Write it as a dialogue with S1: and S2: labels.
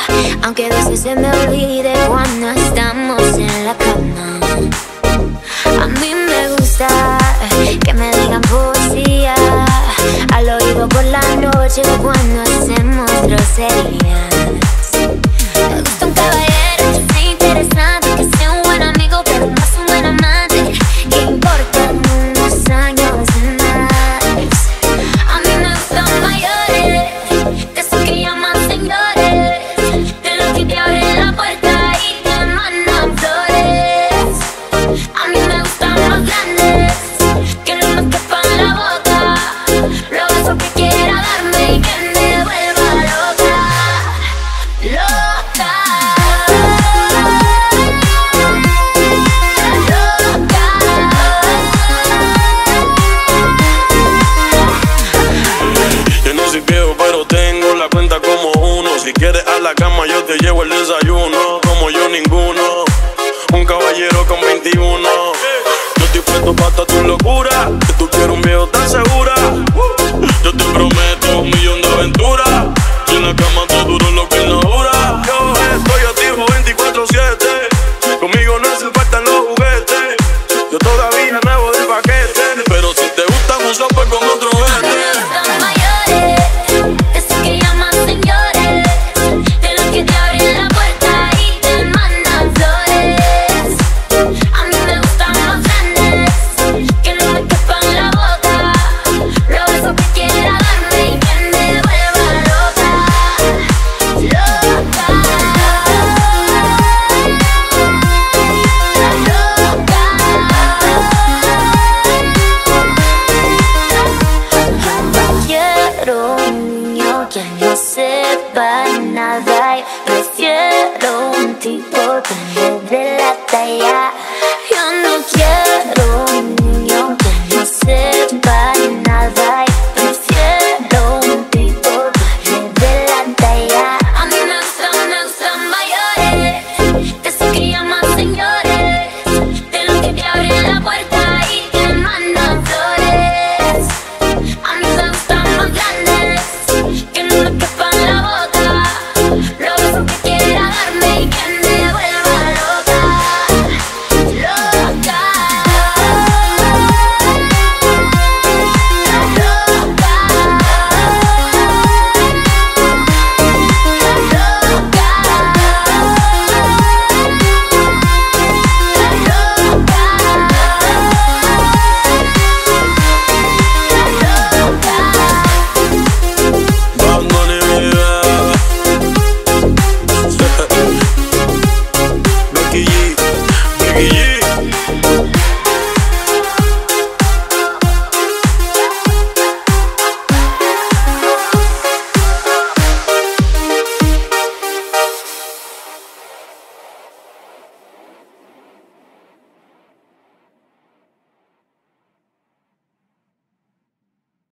S1: aunque a veces se me olvide cuando estamos en la cama. A mí me gusta que me digan poesía al oído por la noche cuando hacemos groserías. Me gusta un caballero que sea interesante, que sea un buen amigo, pero más un buen amante. ¿Qué importa unos años más? A mí me gustan mayores, de esos que llaman señores, de los que te abren la puerta y te mandan flores. A mí me gustan los grandes, que no me quepan la boca, lo beso que quiera darme y que me vuelva loca, loca,
S2: Yo no soy viejo, pero tengo la cuenta como uno. Si quieres a la cama, yo te llevo el desayuno. Como yo ninguno, un caballero con 21. Yo estoy puesto para tu locura. Que tú quieres un viejo tan segura. Yo te prometo 1.000.000 de aventuras. Y en la cama te duro lo que no dura. Yo estoy activo 24/7. Conmigo no hacen falta los juguetes. Yo todavía nuevo del paquete. Pero si te gusta un software con otro gente.
S1: Que no sepa nada, y prefiero un tipo que me dé la talla.